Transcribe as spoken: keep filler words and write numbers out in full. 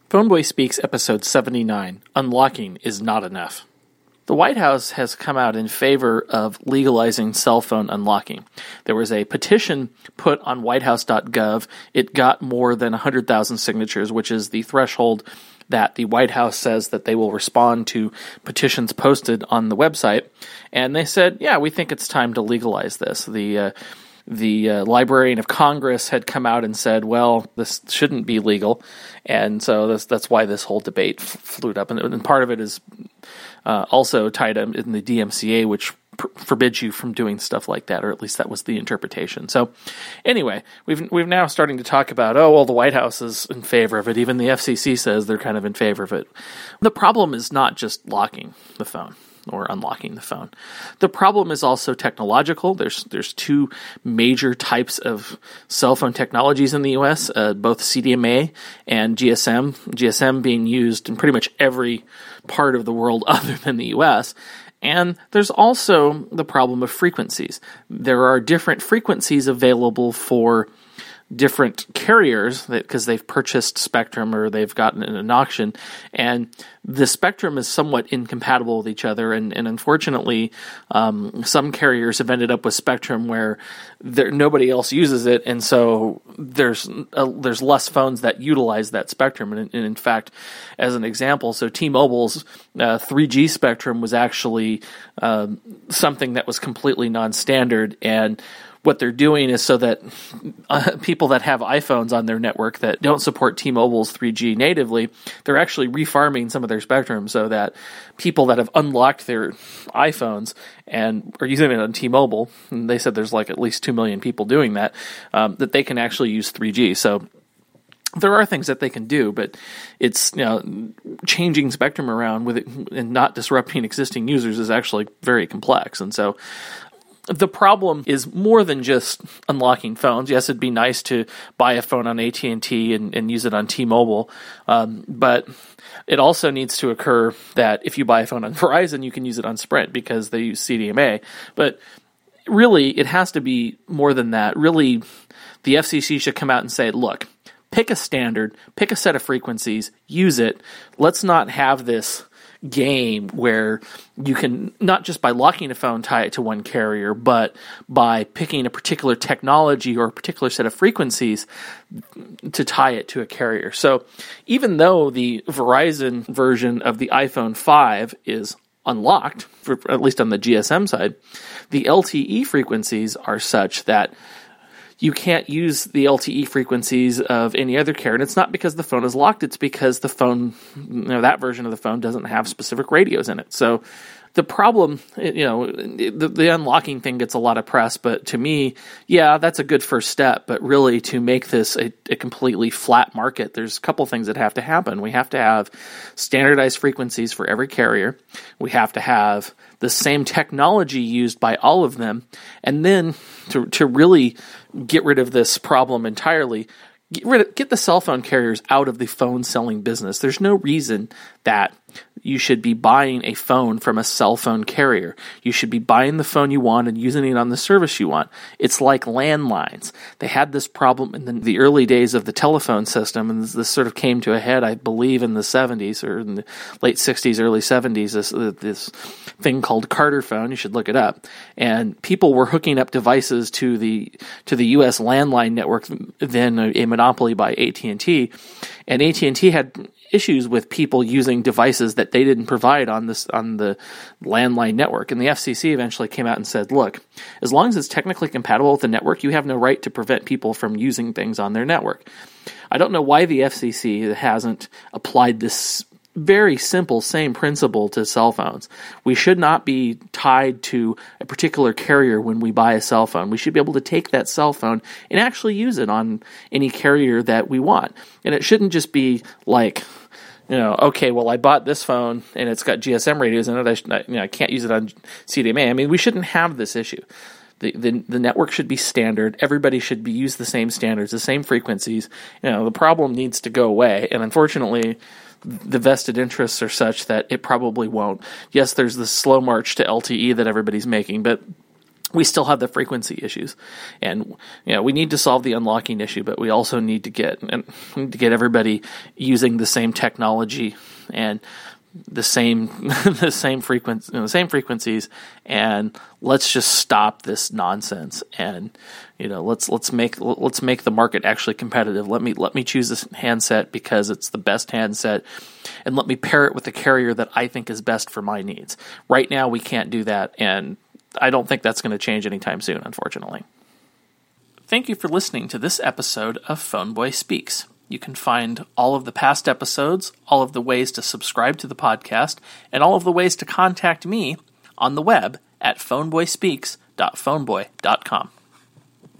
Phoneboy Speaks episode seventy-nine, Unlocking is Not Enough. The White House has come out in favor of legalizing cell phone unlocking. There was a petition put on white house dot gov. It got more than one hundred thousand signatures, which is the threshold that the White House says that they will respond to petitions posted on the website. And they said, yeah, we think it's time to legalize this. The uh, The uh, Librarian of Congress had come out and said, well, this shouldn't be legal. And so this, that's why this whole debate f- flew up. And, and part of it is uh, also tied up in the D M C A, which pr- forbids you from doing stuff like that, or at least that was the interpretation. So anyway, we've we've now starting to talk about, oh, well, the White House is in favor of it. Even the F C C says they're kind of in favor of it. The problem is not just locking the phone or unlocking the phone. The problem is also technological. There's there's two major types of cell phone technologies in the U S, uh, both C D M A and G S M, G S M being used in pretty much every part of the world other than the U S. And there's also the problem of frequencies. There are different frequencies available for different carriers because they've purchased spectrum or they've gotten in an auction, and the spectrum is somewhat incompatible with each other, and, and unfortunately um, some carriers have ended up with spectrum where there, nobody else uses it, and so there's a, there's less phones that utilize that spectrum. And, and in fact, as an example, so T-Mobile's uh, three G spectrum was actually uh, something that was completely non-standard, and what they're doing is so that uh, people that have iPhones on their network that don't support T-Mobile's three G natively, they're actually refarming some of their spectrum so that people that have unlocked their iPhones and are using it on T-Mobile, and they said there's like at least two million people doing that, um, that they can actually use three G. So there are things that they can do, but it's, you know, changing spectrum around with it and not disrupting existing users is actually very complex. And so the problem is more than just unlocking phones. Yes, it'd be nice to buy a phone on A T and T and, and use it on T-Mobile, um, but it also needs to occur that if you buy a phone on Verizon, you can use it on Sprint because they use C D M A. But really, it has to be more than that. Really, the F C C should come out and say, look, pick a standard, pick a set of frequencies, use it. Let's not have this game where you can, not just by locking a phone, tie it to one carrier, but by picking a particular technology or a particular set of frequencies to tie it to a carrier. So even though the Verizon version of the iPhone five is unlocked, for, at least on the G S M side, the L T E frequencies are such that you can't use the L T E frequencies of any other carrier. And it's not because the phone is locked. It's because the phone, you know, that version of the phone doesn't have specific radios in it. So the problem, you know, the, the unlocking thing gets a lot of press, but to me, yeah, that's a good first step. But really, to make this a, a completely flat market, there's a couple things that have to happen. We have to have standardized frequencies for every carrier. We have to have the same technology used by all of them. And then to to really get rid of this problem entirely, get rid of, get the cell phone carriers out of the phone selling business. There's no reason that you should be buying a phone from a cell phone carrier. You should be buying the phone you want and using it on the service you want. It's like landlines. They had this problem in the, the early days of the telephone system, and this, this sort of came to a head, I believe, in the seventies or in the late sixties, early seventies, this, this thing called Carter phone. You should look it up. And people were hooking up devices to the to the U S landline network, then a, a monopoly by A T and T. And A T and T had issues with people using devices that they didn't provide on this on the landline network. And the F C C eventually came out and said, look, as long as it's technically compatible with the network, you have no right to prevent people from using things on their network. I don't know why the F C C hasn't applied this very simple same principle to cell phones. We should not be tied to a particular carrier when we buy a cell phone. We should be able to take that cell phone and actually use it on any carrier that we want. And it shouldn't just be like, you know, okay, well, I bought this phone and it's got G S M radios in it. I, should, you know, I can't use it on C D M A. I mean, we shouldn't have this issue. The, the the network should be standard. Everybody should be use the same standards, the same frequencies. You know, the problem needs to go away. And unfortunately, the vested interests are such that it probably won't. Yes, there's this slow march to L T E that everybody's making, but we still have the frequency issues, and you know, we need to solve the unlocking issue, but we also need to get and we need to get everybody using the same technology and the same the same frequency, you know, the same frequencies, and let's just stop this nonsense. And you know, let's let's make let's make the market actually competitive. Let me let me choose this handset because it's the best handset, and let me pair it with the carrier that I think is best for my needs. Right now, we can't do that, and I don't think that's going to change anytime soon, unfortunately. Thank you for listening to this episode of Phoneboy Speaks. You can find all of the past episodes, all of the ways to subscribe to the podcast, and all of the ways to contact me on the web at phoneboy speaks dot phoneboy dot com.